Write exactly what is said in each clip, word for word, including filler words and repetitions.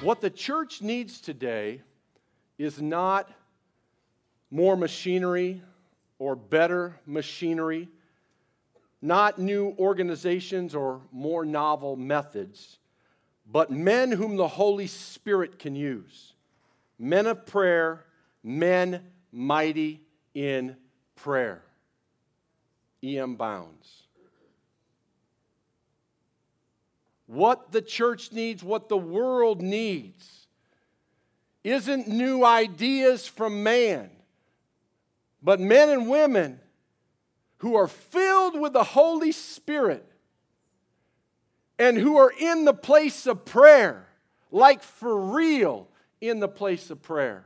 What the church needs today is not more machinery or better machinery, not new organizations or more novel methods, but men whom the Holy Spirit can use. Men of prayer, men mighty in prayer. E M. Bounds. What the church needs, what the world needs, isn't new ideas from man, but men and women who are filled with the Holy Spirit and who are in the place of prayer, like for real in the place of prayer.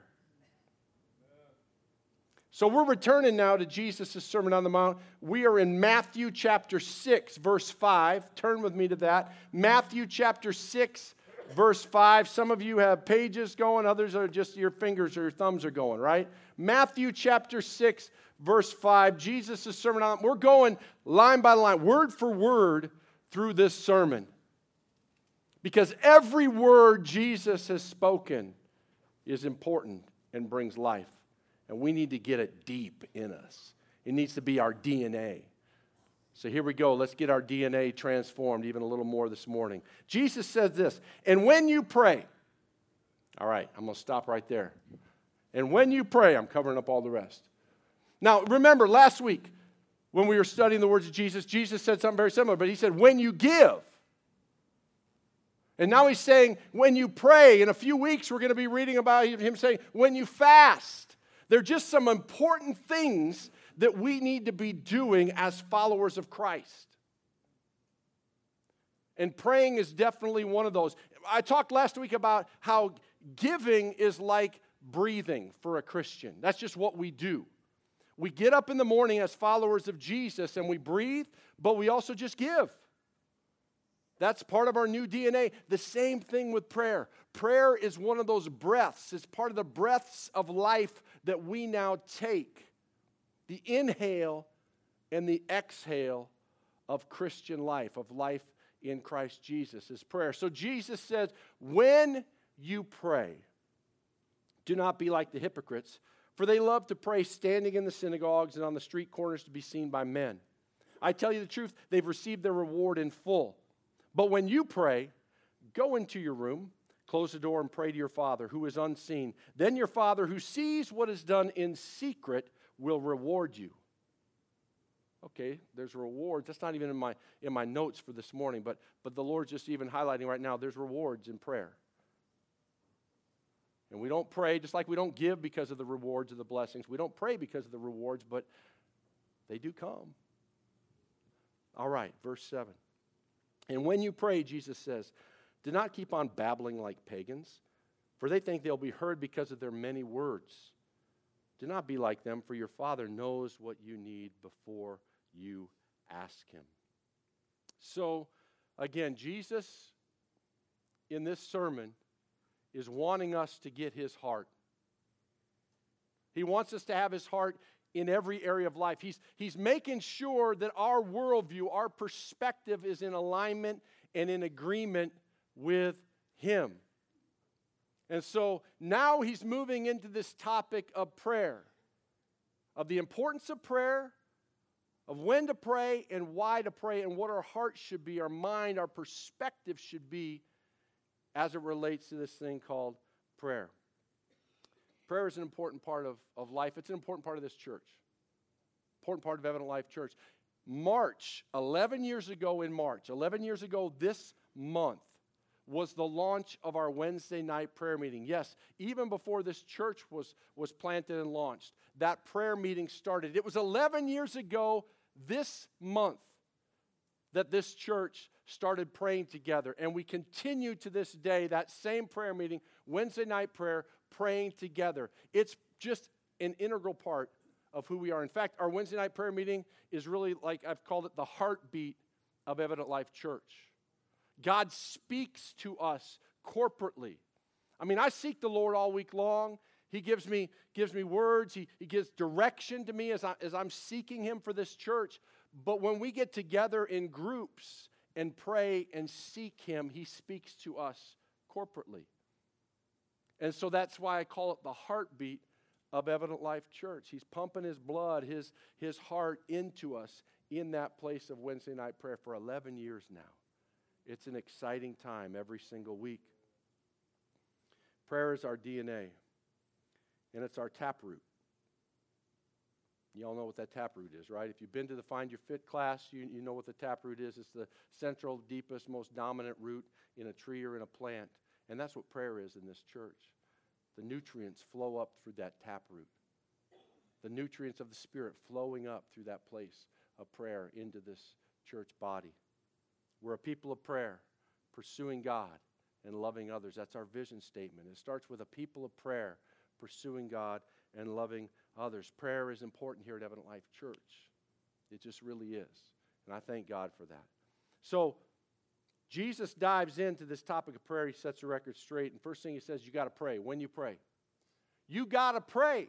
So we're returning now to Jesus' Sermon on the Mount. We are in Matthew chapter six, verse five. Turn with me to that. Matthew chapter six, verse five. Some of you have pages going, others are just your fingers or your thumbs are going, right? Matthew chapter six, verse five. Jesus' Sermon on the Mount. We're going line by line, word for word through this sermon. Because every word Jesus has spoken is important and brings life. And we need to get it deep in us. It needs to be our D N A. So here we go. Let's get our D N A transformed even a little more this morning. Jesus says this, and when you pray, all right, I'm going to stop right there. And when you pray, I'm covering up all the rest. Now, remember, last week when we were studying the words of Jesus, Jesus said something very similar, but he said, when you give. And now he's saying, when you pray. In a few weeks, we're going to be reading about him saying, when you fast. They're just some important things that we need to be doing as followers of Christ. And praying is definitely one of those. I talked last week about how giving is like breathing for a Christian. That's just what we do. We get up in the morning as followers of Jesus and we breathe, but we also just give. That's part of our new D N A. The same thing with prayer. Prayer is one of those breaths. It's part of the breaths of life that we now take. The inhale and the exhale of Christian life, of life in Christ Jesus is prayer. So Jesus says, when you pray, do not be like the hypocrites, for they love to pray standing in the synagogues and on the street corners to be seen by men. I tell you the truth, they've received their reward in full. But when you pray, go into your room, close the door, and pray to your Father who is unseen. Then your Father who sees what is done in secret will reward you. Okay, there's rewards. That's not even in my in my notes for this morning, but, but the Lord's just even highlighting right now, there's rewards in prayer. And we don't pray, just like we don't give because of the rewards of the blessings. We don't pray because of the rewards, but they do come. All right, verse seven. And when you pray, Jesus says, do not keep on babbling like pagans, for they think they'll be heard because of their many words. Do not be like them, for your Father knows what you need before you ask him. So, again, Jesus, in this sermon, is wanting us to get his heart. He wants us to have his heart in every area of life. He's, he's making sure that our worldview, our perspective is in alignment and in agreement with him. And so now he's moving into this topic of prayer, of the importance of prayer, of when to pray and why to pray, and what our heart should be, our mind, our perspective should be as it relates to this thing called prayer. Prayer is an important part of, of life. It's an important part of this church. Important part of Evident Life Church. March, eleven years ago in March, eleven years ago this month, was the launch of our Wednesday night prayer meeting. Yes, even before this church was, was planted and launched, that prayer meeting started. It was eleven years ago this month that this church started praying together. And we continue to this day, that same prayer meeting, Wednesday night prayer, praying together. It's just an integral part of who we are. In fact, our Wednesday night prayer meeting is really, like I've called it, the heartbeat of Evident Life Church. God speaks to us corporately. I mean, I seek the Lord all week long. He gives me, gives me words. He, he gives direction to me as, I, as I'm seeking him for this church. But when we get together in groups and pray and seek him, he speaks to us corporately. And so that's why I call it the heartbeat of Evident Life Church. He's pumping his blood, his, his heart into us in that place of Wednesday night prayer for eleven years now. It's an exciting time every single week. Prayer is our D N A, and it's our taproot. You all know what that taproot is, right? If you've been to the Find Your Fit class, you, you know what the taproot is. It's the central, deepest, most dominant root in a tree or in a plant. And that's what prayer is in this church. The nutrients flow up through that taproot. The nutrients of the Spirit flowing up through that place of prayer into this church body. We're a people of prayer, pursuing God and loving others. That's our vision statement. It starts with a people of prayer, pursuing God and loving others. Prayer is important here at Evident Life Church. It just really is. And I thank God for that. So, Jesus dives into this topic of prayer. He sets the record straight. And first thing he says, you got to pray. When you pray. You got to pray.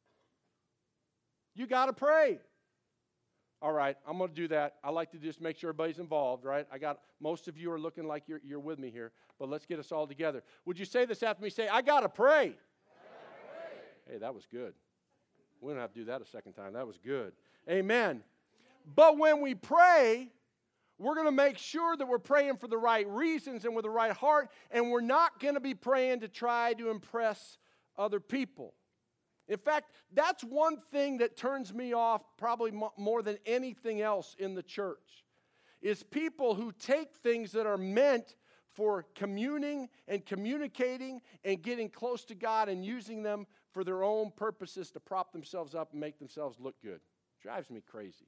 You got to pray. All right, I'm going to do that. I like to just make sure everybody's involved, right? I got, most of you are looking like you're, you're with me here, but let's get us all together. Would you say this after me? Say, I got to pray. Hey, that was good. We don't have to do that a second time. That was good. Amen. But when we pray, we're going to make sure that we're praying for the right reasons and with the right heart, and we're not going to be praying to try to impress other people. In fact, that's one thing that turns me off probably more than anything else in the church, is people who take things that are meant for communing and communicating and getting close to God and using them for their own purposes to prop themselves up and make themselves look good. Drives me crazy.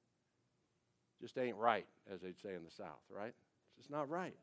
Just ain't right, as they'd say in the South, right? It's just not right.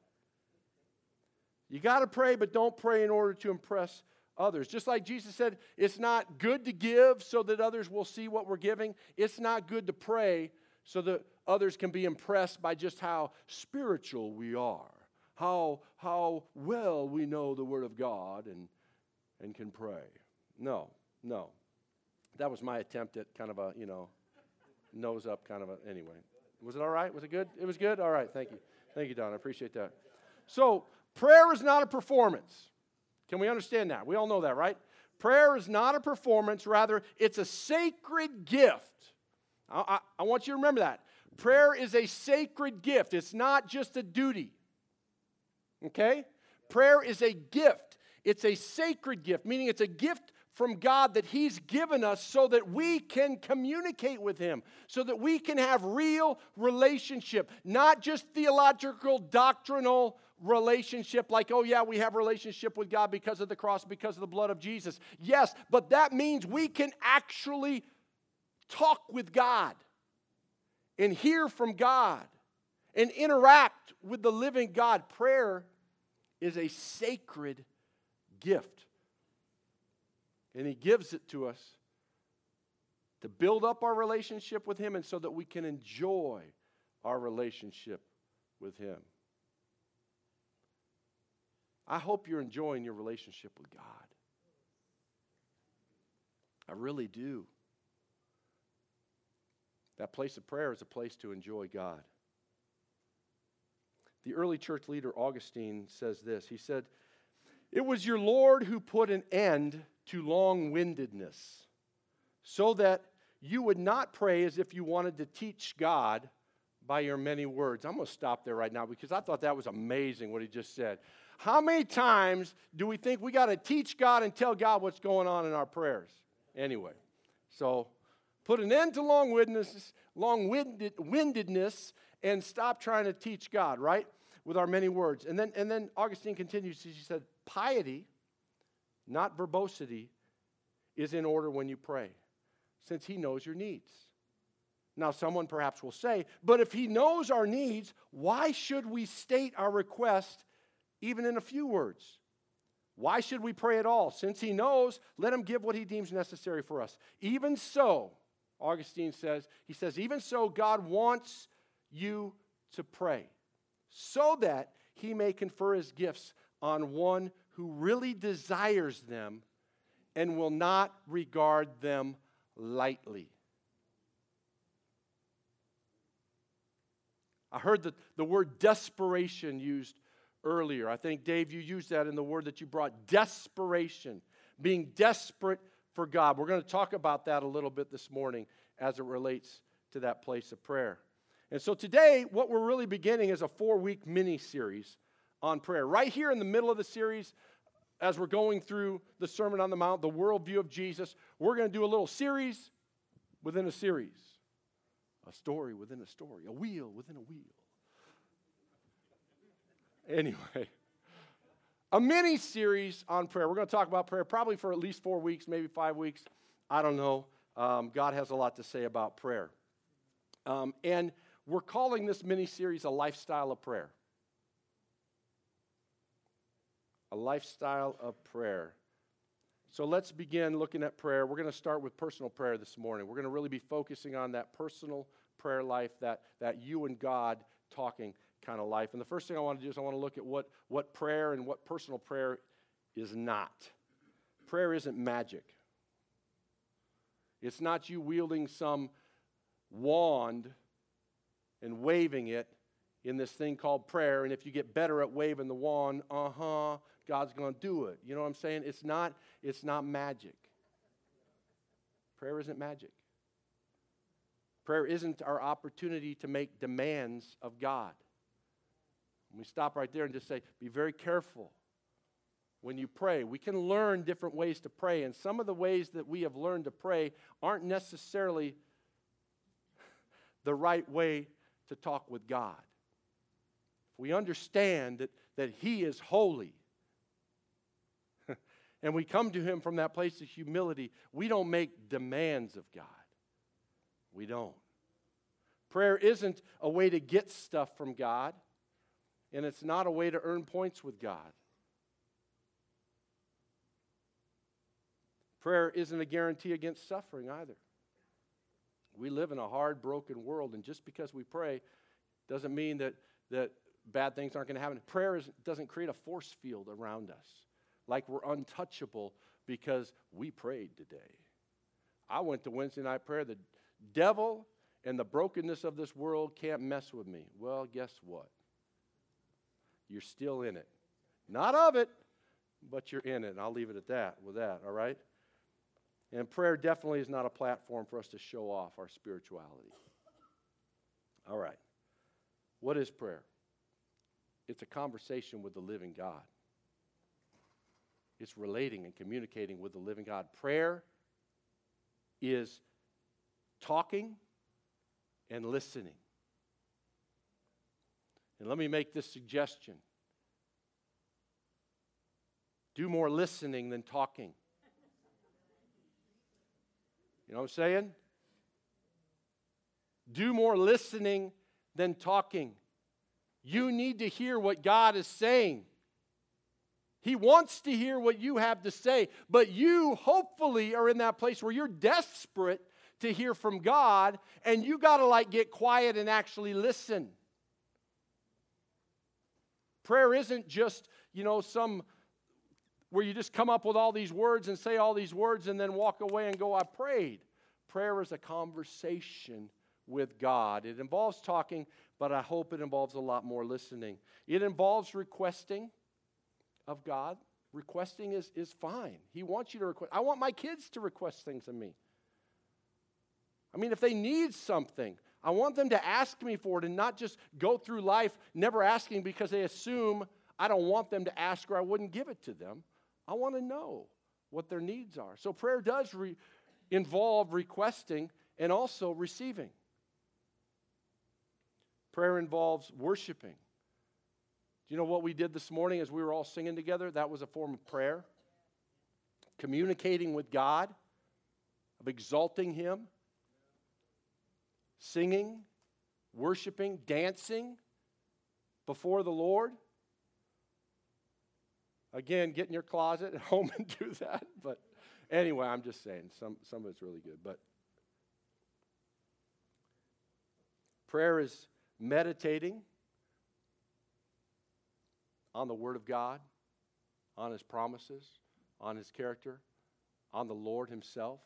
You got to pray, but don't pray in order to impress others. Just like Jesus said, it's not good to give so that others will see what we're giving. It's not good to pray so that others can be impressed by just how spiritual we are, how, how well we know the Word of God and, and can pray. No, no. That was my attempt at kind of a, you know, nose up kind of a, anyway. Was it all right? Was it good? It was good? All right, thank you. Thank you, Don. I appreciate that. So, prayer is not a performance. Can we understand that? We all know that, right? Prayer is not a performance. Rather, it's a sacred gift. I, I, I want you to remember that. Prayer is a sacred gift. It's not just a duty. Okay? Prayer is a gift. It's a sacred gift, meaning it's a gift from God that He's given us so that we can communicate with Him, so that we can have real relationship, not just theological, doctrinal relationship like, oh yeah, we have relationship with God because of the cross, because of the blood of Jesus. Yes, but that means we can actually talk with God and hear from God and interact with the living God. Prayer is a sacred gift. And He gives it to us to build up our relationship with Him and so that we can enjoy our relationship with Him. I hope you're enjoying your relationship with God. I really do. That place of prayer is a place to enjoy God. The early church leader Augustine says this. He said, "It was your Lord who put an end to long-windedness, so that you would not pray as if you wanted to teach God by your many words." I'm going to stop there right now because I thought that was amazing what he just said. How many times do we think we got to teach God and tell God what's going on in our prayers? Anyway, so put an end to long-windedness, long-windedness and stop trying to teach God, right? With our many words. And then, and then Augustine continues, he said, piety, not verbosity, is in order when you pray, since He knows your needs. Now, someone perhaps will say, but if He knows our needs, why should we state our request even in a few words? Why should we pray at all? Since He knows, let Him give what He deems necessary for us. Even so, Augustine says, he says, even so, God wants you to pray so that He may confer His gifts on one who really desires them and will not regard them lightly. I heard the, the word desperation used earlier. I think, Dave, you used that in the word that you brought, desperation, being desperate for God. We're going to talk about that a little bit this morning as it relates to that place of prayer. And so today, what we're really beginning is a four-week mini-series on prayer. Right here in the middle of the series, as we're going through the Sermon on the Mount, the worldview of Jesus, we're going to do a little series within a series, a story within a story, a wheel within a wheel. Anyway, a mini-series on prayer. We're going to talk about prayer probably for at least four weeks, maybe five weeks. I don't know. Um, God has a lot to say about prayer. Um, and we're calling this mini-series a lifestyle of prayer. A lifestyle of prayer. So let's begin looking at prayer. We're going to start with personal prayer this morning. We're going to really be focusing on that personal prayer life, that, that you and God talking kind of life. And the first thing I want to do is I want to look at what, what prayer and what personal prayer is not. Prayer isn't magic. It's not you wielding some wand and waving it in this thing called prayer, and if you get better at waving the wand, uh-huh, God's going to do it. You know what I'm saying? It's not, it's not magic. Prayer isn't magic. Prayer isn't our opportunity to make demands of God. We stop right there and just say, be very careful when you pray. We can learn different ways to pray, and some of the ways that we have learned to pray aren't necessarily the right way to talk with God. If we understand that, that He is holy, and we come to Him from that place of humility, we don't make demands of God. We don't. Prayer isn't a way to get stuff from God, and it's not a way to earn points with God. Prayer isn't a guarantee against suffering either. We live in a hard, broken world, and just because we pray doesn't mean that, that bad things aren't going to happen. Prayer is, doesn't create a force field around us, like we're untouchable because we prayed today. I went to Wednesday night prayer. The devil and the brokenness of this world can't mess with me. Well, guess what? You're still in it. Not of it, but you're in it. And I'll leave it at that with that, all right? And prayer definitely is not a platform for us to show off our spirituality. All right. What is prayer? It's a conversation with the living God. It's relating and communicating with the living God. Prayer is talking and listening. And let me make this suggestion. Do more listening than talking. You know what I'm saying? Do more listening than talking. You need to hear what God is saying. He wants to hear what you have to say, but you hopefully are in that place where you're desperate to hear from God, and you got to like get quiet and actually listen. Prayer isn't just, you know, some where you just come up with all these words and say all these words and then walk away and go, I prayed. Prayer is a conversation with God. It involves talking, but I hope it involves a lot more listening. It involves requesting of God. Requesting is, is fine. He wants you to request. I want my kids to request things of me. I mean, if they need something, I want them to ask me for it and not just go through life never asking because they assume I don't want them to ask or I wouldn't give it to them. I want to know what their needs are. So prayer does re- involve requesting and also receiving. Prayer involves worshiping. Do you know what we did this morning as we were all singing together? That was a form of prayer. Communicating with God, of exalting Him, singing, worshiping, dancing before the Lord. Again, get in your closet at home and do that. But anyway, I'm just saying, some, some of it's really good. But prayer is meditating on the Word of God, on His promises, on His character, on the Lord Himself.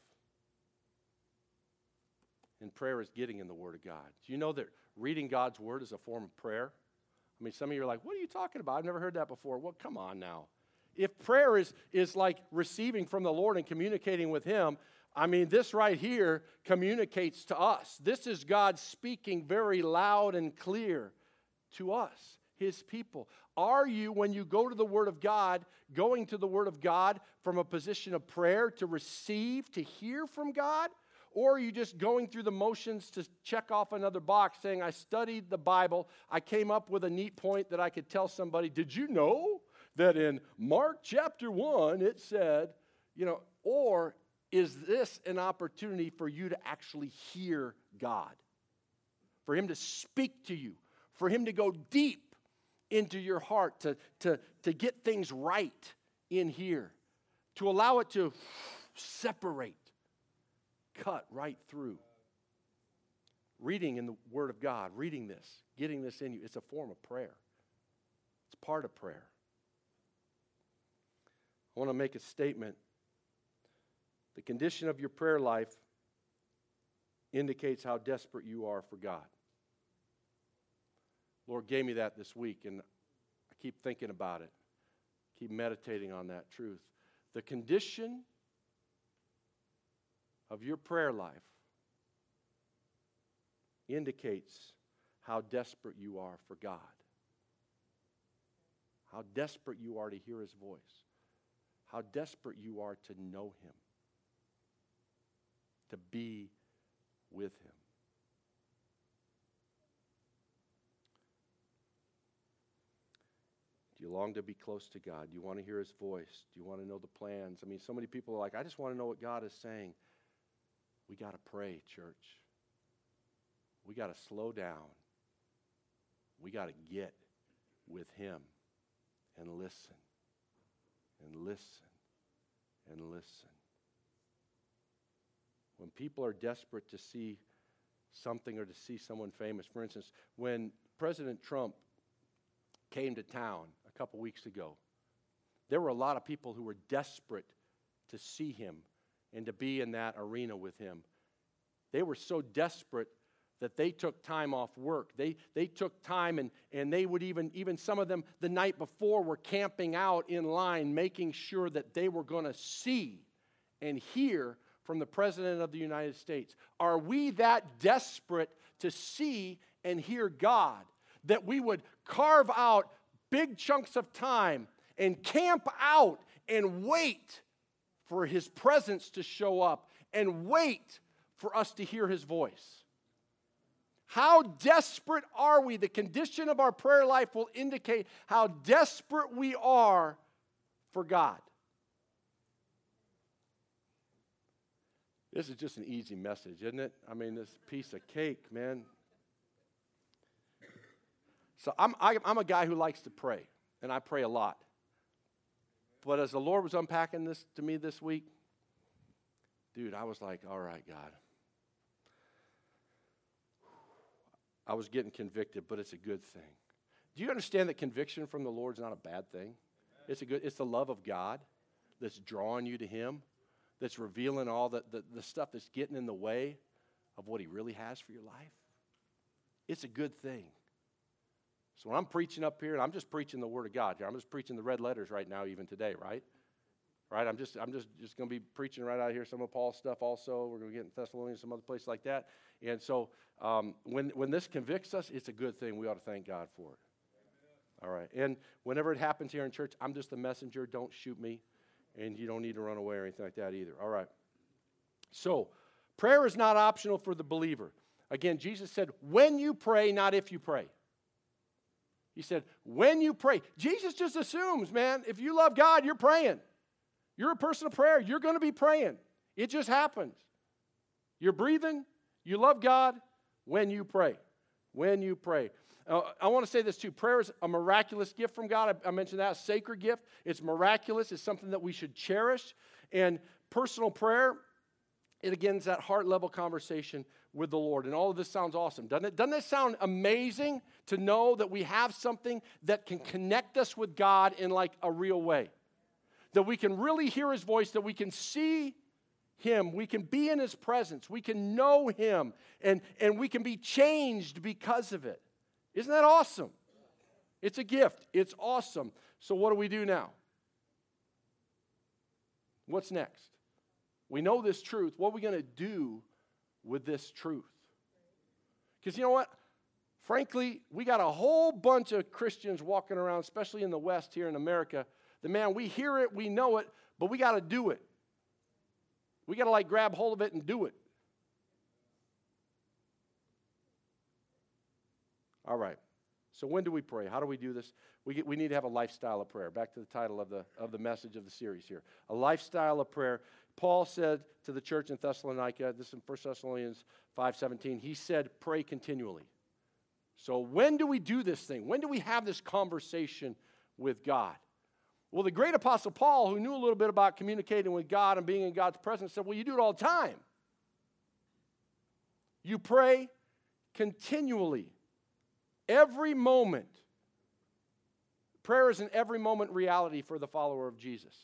And prayer is getting in the Word of God. Do you know that reading God's Word is a form of prayer? I I mean, some of you are like, what are you talking about? I've never heard that before. Well, come on now. If prayer is, is like receiving from the Lord and communicating with Him, I mean, this right here communicates to us. This is God speaking very loud and clear to us, His people. Are you, when you go to the Word of God, going to the Word of God from a position of prayer to receive, to hear from God? Or are you just going through the motions to check off another box saying, I studied the Bible, I came up with a neat point that I could tell somebody, did you know that in Mark chapter one it said, you know, or is this an opportunity for you to actually hear God? For Him to speak to you, for Him to go deep into your heart, to, to, to get things right in here, to allow it to separate, cut right through. Reading in the Word of God, reading this, getting this in you, it's a form of prayer. It's part of prayer. I want to make a statement. The condition of your prayer life indicates how desperate you are for God. Lord gave me that this week, and I keep thinking about it, keep meditating on that truth. The condition of your prayer life indicates how desperate you are for God, how desperate you are to hear His voice, how desperate you are to know Him, to be with Him. Do you long to be close to God? Do you want to hear His voice? Do you want to know the plans? I mean, so many people are like, I just want to know what God is saying. We got to pray, church. We got to slow down. We got to get with Him and listen and listen and listen. When people are desperate to see something or to see someone famous, for instance, when President Trump came to town a couple weeks ago, there were a lot of people who were desperate to see him and to be in that arena with him. They were so desperate that they took time off work. They they took time and, and they would even, even some of them the night before were camping out in line, making sure that they were going to see and hear from the President of the United States. Are we that desperate to see and hear God that we would carve out big chunks of time and camp out and wait for His presence to show up and wait for us to hear His voice? How desperate are we? The condition of our prayer life will indicate how desperate we are for God. This is just an easy message, isn't it? I mean, this piece of cake, man. So I'm, I, I'm a guy who likes to pray, and I pray a lot. But as the Lord was unpacking this to me this week, dude, I was like, all right, God. I was getting convicted, but it's a good thing. Do you understand that conviction from the Lord is not a bad thing? Amen. It's a good. It's the love of God that's drawing you to Him, that's revealing all the, the, the stuff that's getting in the way of what He really has for your life. It's a good thing. So when I'm preaching up here, and I'm just preaching the Word of God here, I'm just preaching the red letters right now, even today, right? Right? I'm just I'm just, just going to be preaching right out here some of Paul's stuff also. We're going to get in Thessalonians, some other place like that. And so um, when, when this convicts us, it's a good thing. We ought to thank God for it. All right. And whenever it happens here in church, I'm just the messenger. Don't shoot me. And you don't need to run away or anything like that either. All right. So prayer is not optional for the believer. Again, Jesus said, when you pray, not if you pray. He said, when you pray. Jesus just assumes, man, if you love God, you're praying. You're a person of prayer. You're going to be praying. It just happens. You're breathing. You love God when you pray. When you pray. Uh, I want to say this too. Prayer is a miraculous gift from God. I, I mentioned that, a sacred gift. It's miraculous. It's something that we should cherish. And personal prayer, it again is that heart-level conversation with the Lord. And all of this sounds awesome, doesn't it? Doesn't it sound amazing to know that we have something that can connect us with God in like a real way? That we can really hear His voice, that we can see Him, we can be in His presence, we can know Him, and, and we can be changed because of it. Isn't that awesome? It's a gift. It's awesome. So what do we do now? What's next? We know this truth. What are we going to do with this truth? Because you know what? Frankly, we got a whole bunch of Christians walking around, especially in the West here in America, that, man, we hear it, we know it, but we got to do it. We got to, like, grab hold of it and do it. All right. So when do we pray? How do we do this? We get, we need to have a lifestyle of prayer. Back to the title of the of the message of the series here. A lifestyle of prayer. Paul said to the church in Thessalonica, this is in First Thessalonians five seventeen, he said, pray continually. So when do we do this thing? When do we have this conversation with God? Well, the great apostle Paul, who knew a little bit about communicating with God and being in God's presence, said, well, you do it all the time. You pray continually. Every moment. Prayer is an every moment reality for the follower of Jesus.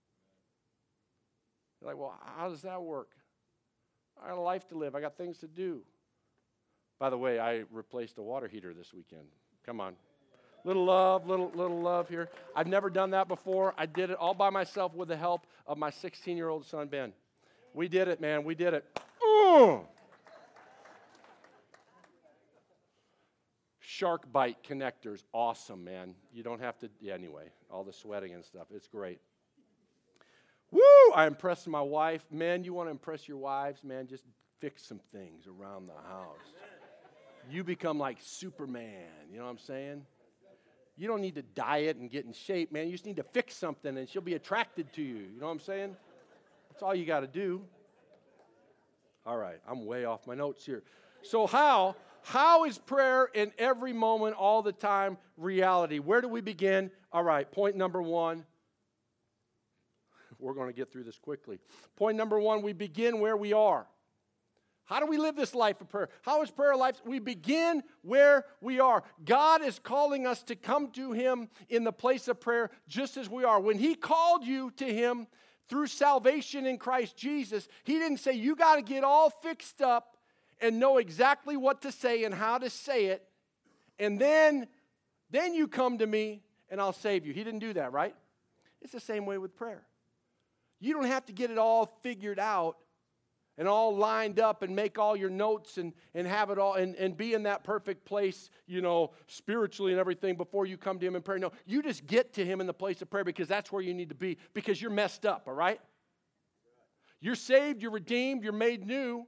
You're like, well, how does that work? I got a life to live. I got things to do. By the way, I replaced a water heater this weekend. Come on. Little love, little little love here. I've never done that before. I did it all by myself with the help of my sixteen-year-old son, Ben. We did it, man. We did it. Ooh. Shark bite connectors, awesome, man. You don't have to, yeah, anyway, all the sweating and stuff, it's great. Woo, I impressed my wife. Men, you want to impress your wives, man, just fix some things around the house. You become like Superman, you know what I'm saying? You don't need to diet and get in shape, man. You just need to fix something and she'll be attracted to you, you know what I'm saying? That's all you got to do. All right, I'm way off my notes here. So how... How is prayer in every moment, all the time, reality? Where do we begin? All right, point number one. We're going to get through this quickly. Point number one, we begin where we are. How do we live this life of prayer? How is prayer life? We begin where we are. God is calling us to come to Him in the place of prayer just as we are. When He called you to Him through salvation in Christ Jesus, He didn't say, you got to get all fixed up and know exactly what to say and how to say it, and then, then you come to me and I'll save you. He didn't do that, right? It's the same way with prayer. You don't have to get it all figured out and all lined up and make all your notes and, and have it all and, and be in that perfect place, you know, spiritually and everything before you come to Him in prayer. No, you just get to Him in the place of prayer because that's where you need to be because you're messed up, all right? You're saved, you're redeemed, you're made new.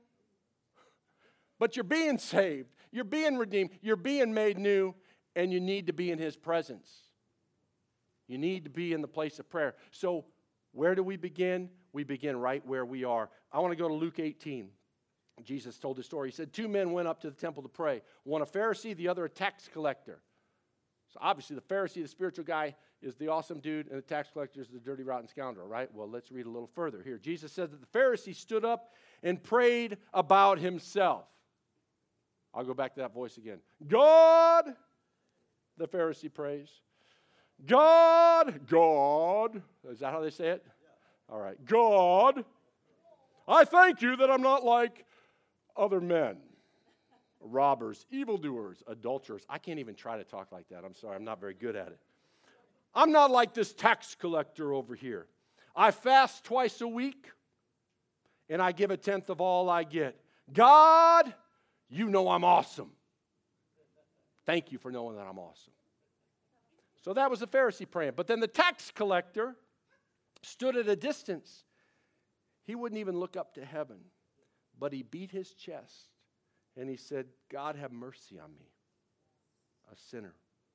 But you're being saved, you're being redeemed, you're being made new, and you need to be in His presence. You need to be in the place of prayer. So where do we begin? We begin right where we are. I want to go to Luke eighteen. Jesus told the story. He said, two men went up to the temple to pray. One a Pharisee, the other a tax collector. So obviously the Pharisee, the spiritual guy, is the awesome dude, and the tax collector is the dirty, rotten scoundrel, right? Well, let's read a little further here. Jesus said that the Pharisee stood up and prayed about himself. I'll go back to that voice again. God, the Pharisee prays. God, God. Is that how they say it? Yeah. All right. God, I thank you that I'm not like other men. Robbers, evildoers, adulterers. I can't even try to talk like that. I'm sorry. I'm not very good at it. I'm not like this tax collector over here. I fast twice a week, and I give a tenth of all I get. God, you know I'm awesome. Thank you for knowing that I'm awesome. So that was the Pharisee praying. But then the tax collector stood at a distance. He wouldn't even look up to heaven, but he beat his chest and he said, God, have mercy on me, a sinner.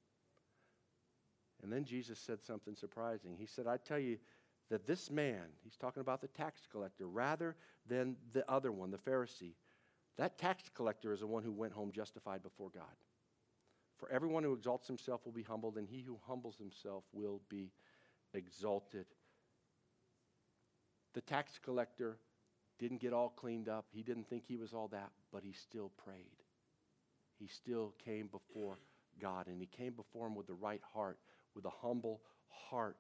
And then Jesus said something surprising. He said, I tell you that this man, he's talking about the tax collector, rather than the other one, the Pharisee, that tax collector is the one who went home justified before God. For everyone who exalts himself will be humbled, and he who humbles himself will be exalted. The tax collector didn't get all cleaned up. He didn't think he was all that, but he still prayed. He still came before God, and he came before him with the right heart, with a humble heart.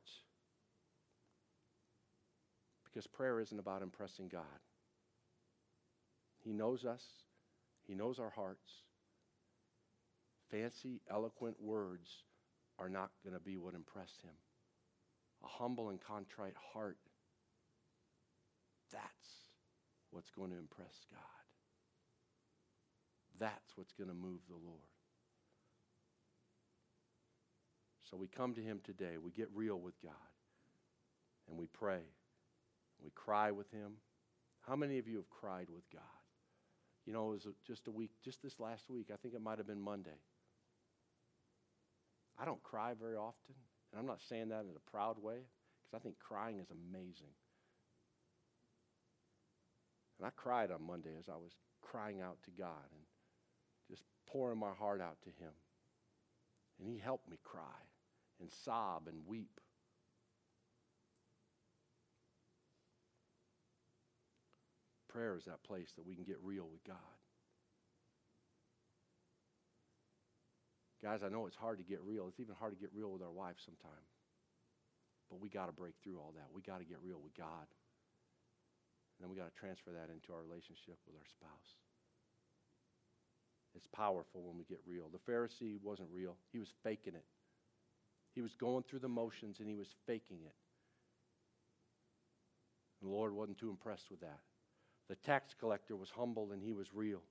Because prayer isn't about impressing God. He knows us. He knows our hearts. Fancy, eloquent words are not going to be what impress him. A humble and contrite heart, that's what's going to impress God. That's what's going to move the Lord. So we come to him today. We get real with God. And we pray. We cry with him. How many of you have cried with God? You know, it was just a week, just this last week. I think it might have been Monday. I don't cry very often. And I'm not saying that in a proud way, because I think crying is amazing. And I cried on Monday as I was crying out to God and just pouring my heart out to him. And he helped me cry and sob and weep. Prayer is that place that we can get real with God. Guys, I know it's hard to get real. It's even hard to get real with our wives sometimes. But we got to break through all that. We got to get real with God. And then we got to transfer that into our relationship with our spouse. It's powerful when we get real. The Pharisee wasn't real. He was faking it. He was going through the motions and he was faking it. And the Lord wasn't too impressed with that. The tax collector was humble and he was real.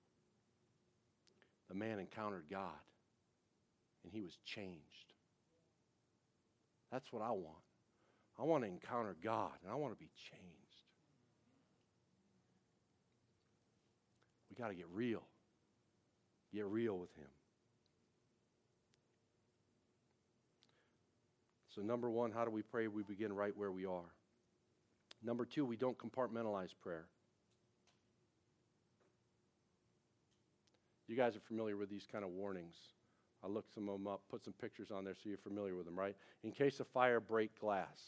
The man encountered God and he was changed. That's what I want. I want to encounter God and I want to be changed. We got to get real. Get real with him. So number one, how do we pray? We begin right where we are. Number two, we don't compartmentalize prayer. You guys are familiar with these kind of warnings. I looked some of them up, put some pictures on there so you're familiar with them, right? In case of fire, break glass.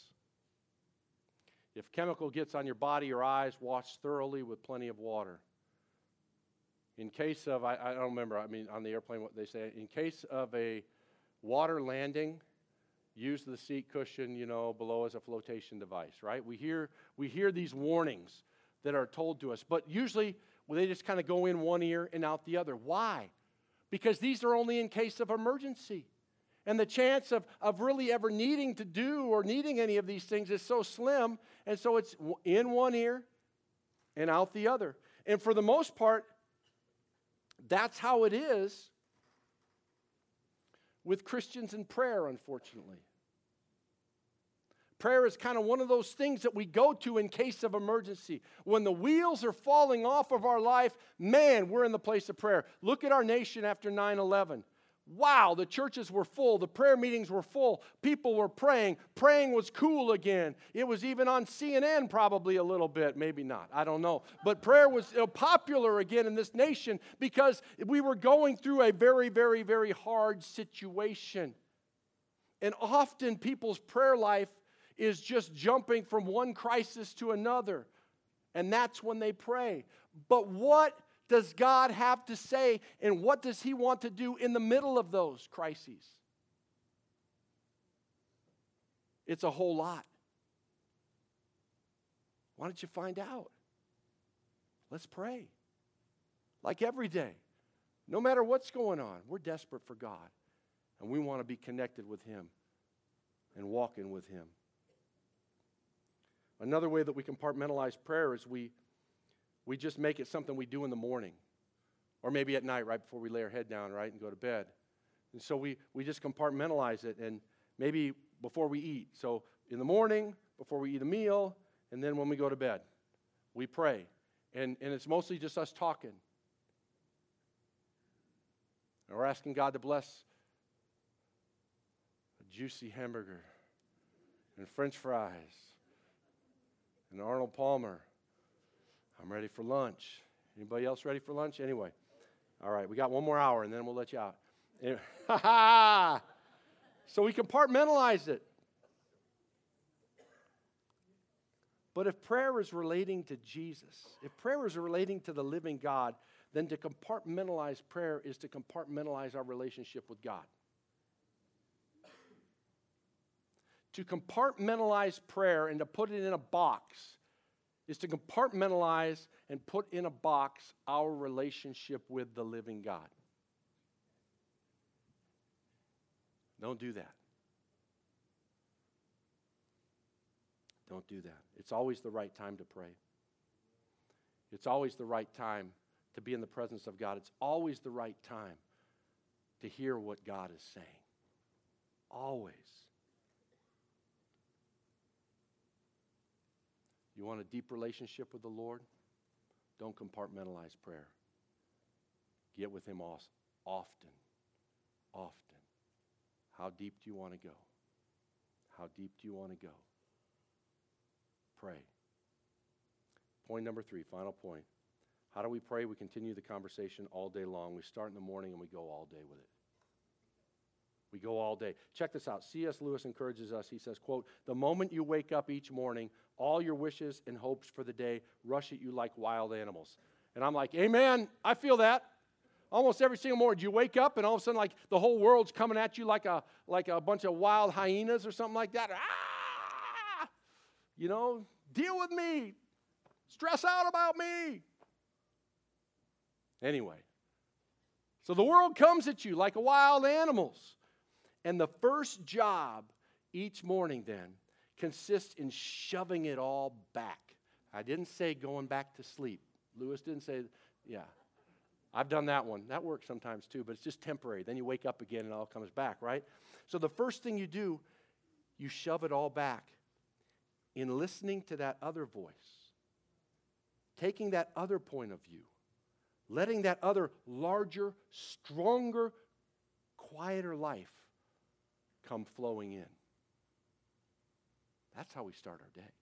If chemical gets on your body or eyes, wash thoroughly with plenty of water. In case of, I, I don't remember, I mean, on the airplane what they say, in case of a water landing, use the seat cushion, you know, below as a flotation device, right? We hear, we hear these warnings that are told to us, but usually well, they just kind of go in one ear and out the other. Why? Because these are only in case of emergency. And the chance of, of really ever needing to do or needing any of these things is so slim, and so it's in one ear and out the other. And for the most part, that's how it is with Christians in prayer, unfortunately. Prayer is kind of one of those things that we go to in case of emergency. When the wheels are falling off of our life, man, we're in the place of prayer. Look at our nation after nine eleven. Wow, the churches were full. The prayer meetings were full. People were praying. Praying was cool again. It was even on C N N probably a little bit. Maybe not. I don't know. But prayer was you know, popular again in this nation because we were going through a very, very, very hard situation. And often people's prayer life is just jumping from one crisis to another. And that's when they pray. But what does God have to say, and what does he want to do in the middle of those crises? It's a whole lot. Why don't you find out? Let's pray. Like every day. No matter what's going on, we're desperate for God. And we want to be connected with him and walking with him. Another way that we compartmentalize prayer is we, we just make it something we do in the morning. Or maybe at night, right before we lay our head down, right, and go to bed. And so we, we just compartmentalize it, and maybe before we eat. So in the morning, before we eat a meal, and then when we go to bed, we pray. And, and it's mostly just us talking. And we're asking God to bless a juicy hamburger and French fries and Arnold Palmer. I'm ready for lunch. Anybody else ready for lunch? Anyway. All right, we got one more hour, and then we'll let you out. Anyway. So we compartmentalize it. But if prayer is relating to Jesus, if prayer is relating to the living God, then to compartmentalize prayer is to compartmentalize our relationship with God. To compartmentalize prayer and to put it in a box is to compartmentalize and put in a box our relationship with the living God. Don't do that. Don't do that. It's always the right time to pray. It's always the right time to be in the presence of God. It's always the right time to hear what God is saying. Always. You want a deep relationship with the Lord? Don't compartmentalize prayer. Get with Him often. Often. How deep do you want to go? How deep do you want to go? Pray. Point number three, final point. How do we pray? We continue the conversation all day long. We start in the morning and we go all day with it. We go all day. Check this out. C S Lewis encourages us. He says, quote, "The moment you wake up each morning, all your wishes and hopes for the day rush at you like wild animals." And I'm like, amen, I feel that. Almost every single morning, you wake up and all of a sudden, like, the whole world's coming at you like a, like a bunch of wild hyenas or something like that. Ah! You know, deal with me. Stress out about me. Anyway, so the world comes at you like wild animals. And the first job each morning then consists in shoving it all back. I didn't say going back to sleep. Lewis didn't say, yeah. I've done that one. That works sometimes too, but it's just temporary. Then you wake up again and it all comes back, right? So the first thing you do, you shove it all back in listening to that other voice, taking that other point of view, letting that other larger, stronger, quieter life come flowing in. That's how we start our day.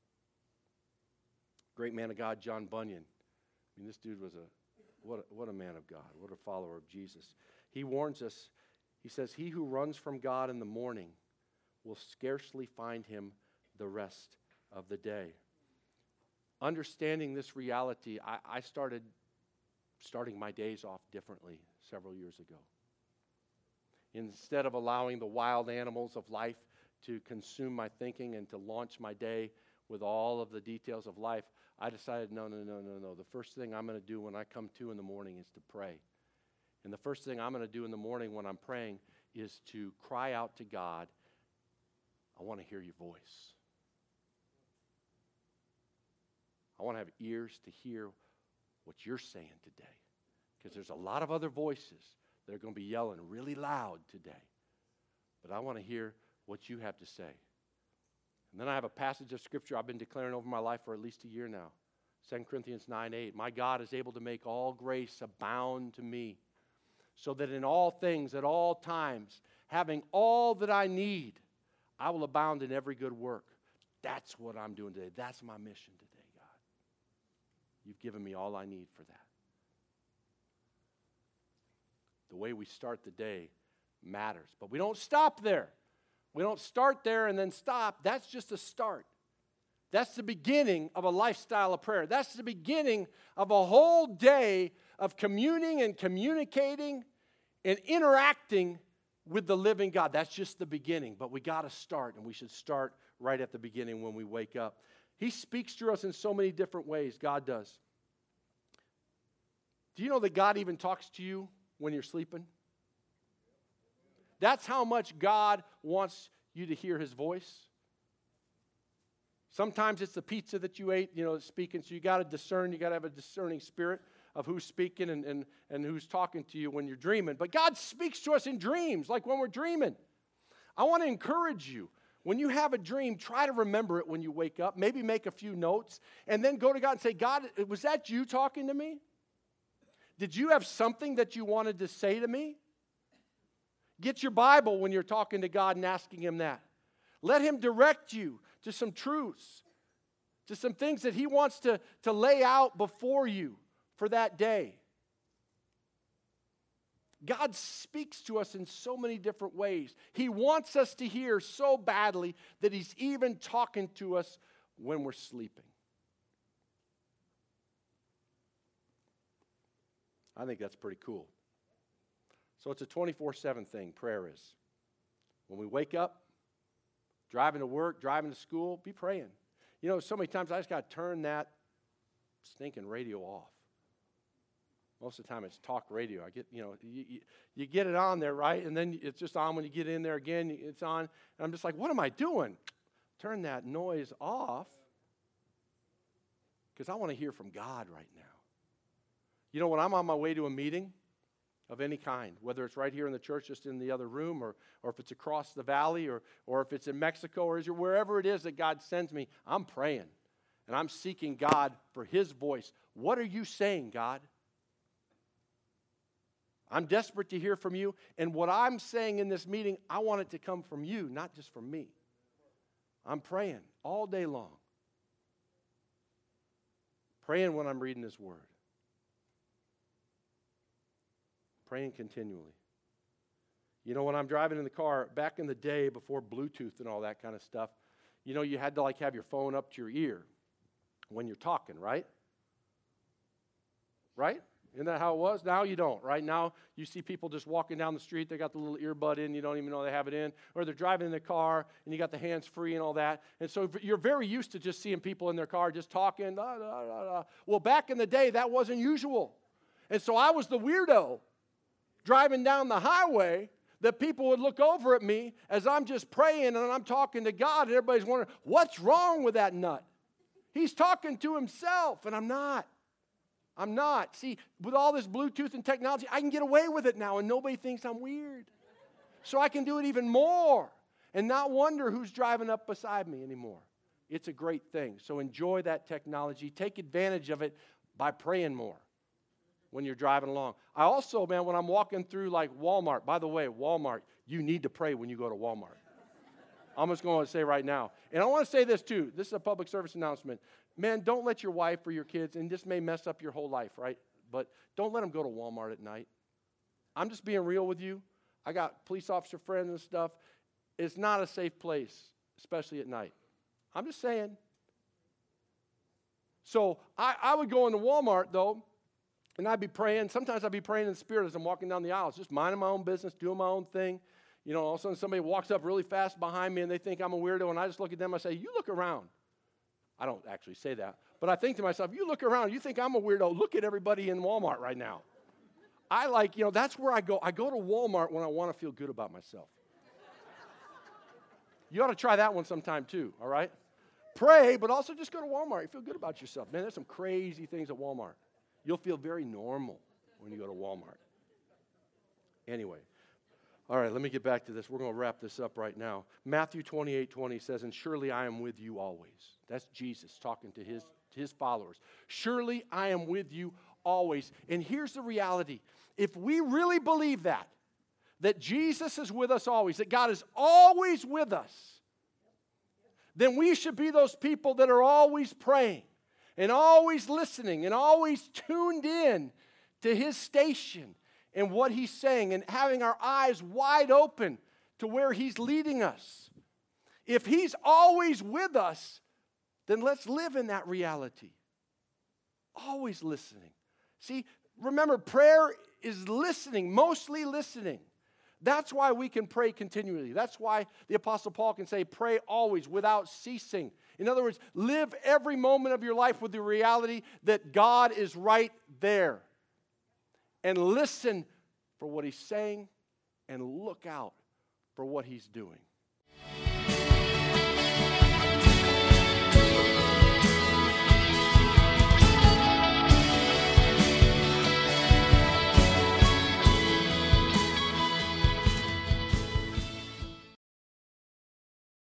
Great man of God, John Bunyan. I mean, this dude was a what a, what a man of God, what a follower of Jesus. He warns us, he says, "He who runs from God in the morning will scarcely find him the rest of the day." Understanding this reality, I, I started starting my days off differently several years ago. Instead of allowing the wild animals of life to consume my thinking and to launch my day with all of the details of life, I decided, no, no, no, no, no. The first thing I'm going to do when I come to in the morning is to pray. And the first thing I'm going to do in the morning when I'm praying is to cry out to God, I want to hear your voice. I want to have ears to hear what you're saying today. Because there's a lot of other voices that are going to be yelling really loud today. But I want to hear what you have to say. And then I have a passage of Scripture I've been declaring over my life for at least a year now. Second Corinthians nine eight. "My God is able to make all grace abound to me, so that in all things, at all times, having all that I need, I will abound in every good work." That's what I'm doing today. That's my mission today, God. You've given me all I need for that. The way we start the day matters. But we don't stop there. We don't start there and then stop. That's just a start. That's the beginning of a lifestyle of prayer. That's the beginning of a whole day of communing and communicating and interacting with the living God. That's just the beginning. But we got to start, and we should start right at the beginning when we wake up. He speaks to us in so many different ways. God does. Do you know that God even talks to you when you're sleeping? That's how much God wants you to hear His voice. Sometimes it's the pizza that you ate, you know, speaking. So you got to discern. You got to have a discerning spirit of who's speaking and, and, and who's talking to you when you're dreaming. But God speaks to us in dreams, like when we're dreaming. I want to encourage you. When you have a dream, try to remember it when you wake up. Maybe make a few notes. And then go to God and say, "God, was that you talking to me? Did you have something that you wanted to say to me?" Get your Bible when you're talking to God and asking Him that. Let Him direct you to some truths, to some things that He wants to, to lay out before you for that day. God speaks to us in so many different ways. He wants us to hear so badly that He's even talking to us when we're sleeping. I think that's pretty cool. So it's a twenty-four seven thing, prayer is. When we wake up, driving to work, driving to school, be praying. You know, so many times I just got to turn that stinking radio off. Most of the time it's talk radio. I get, you know, you, you, you get it on there, right? And then it's just on when you get in there again. It's on. And I'm just like, what am I doing? Turn that noise off because I want to hear from God right now. You know, when I'm on my way to a meeting of any kind, whether it's right here in the church, just in the other room, or, or if it's across the valley, or, or if it's in Mexico, or Israel, wherever it is that God sends me, I'm praying. And I'm seeking God for His voice. What are you saying, God? I'm desperate to hear from you. And what I'm saying in this meeting, I want it to come from you, not just from me. I'm praying all day long. Praying when I'm reading His Word. Praying continually. You know, when I'm driving in the car, back in the day before Bluetooth and all that kind of stuff, you know, you had to like have your phone up to your ear when you're talking, right? Right? Isn't that how it was? Now you don't, right? Now you see people just walking down the street. They got the little earbud in. You don't even know they have it in. Or they're driving in their car, and you got the hands-free and all that. And so you're very used to just seeing people in their car just talking. Da, da, da, da. Well, back in the day, that wasn't usual. And so I was the weirdo driving down the highway that people would look over at me as I'm just praying and I'm talking to God, and everybody's wondering, what's wrong with that nut? He's talking to himself, and I'm not. I'm not. See, with all this Bluetooth and technology, I can get away with it now, and nobody thinks I'm weird. So I can do it even more and not wonder who's driving up beside me anymore. It's a great thing. So enjoy that technology. Take advantage of it by praying more when you're driving along. I also, man, when I'm walking through like Walmart, by the way, Walmart, you need to pray when you go to Walmart. I'm just going to say right now. And I want to say this too. This is a public service announcement. Man, don't let your wife or your kids, and this may mess up your whole life, right? But don't let them go to Walmart at night. I'm just being real with you. I got police officer friends and stuff. It's not a safe place, especially at night. I'm just saying. So I, I would go into Walmart, though, and I'd be praying. Sometimes I'd be praying in the Spirit as I'm walking down the aisles, just minding my own business, doing my own thing. You know, all of a sudden somebody walks up really fast behind me, and they think I'm a weirdo, and I just look at them and I say, you look around. I don't actually say that, but I think to myself, you look around, you think I'm a weirdo, look at everybody in Walmart right now. I like, you know, that's where I go. I go to Walmart when I want to feel good about myself. You ought to try that one sometime too, all right? Pray, but also just go to Walmart. You feel good about yourself. Man, there's some crazy things at Walmart. You'll feel very normal when you go to Walmart. Anyway. All right, let me get back to this. We're going to wrap this up right now. Matthew twenty-eight twenty says, and surely I am with you always. That's Jesus talking to his, to his followers. Surely I am with you always. And here's the reality. If we really believe that, that Jesus is with us always, that God is always with us, then we should be those people that are always praying and always listening and always tuned in to his station and what he's saying, and having our eyes wide open to where he's leading us. If he's always with us, then let's live in that reality. Always listening. See, remember, prayer is listening, mostly listening. That's why we can pray continually. That's why the Apostle Paul can say, pray always without ceasing. In other words, live every moment of your life with the reality that God is right there. And listen for what he's saying and look out for what he's doing.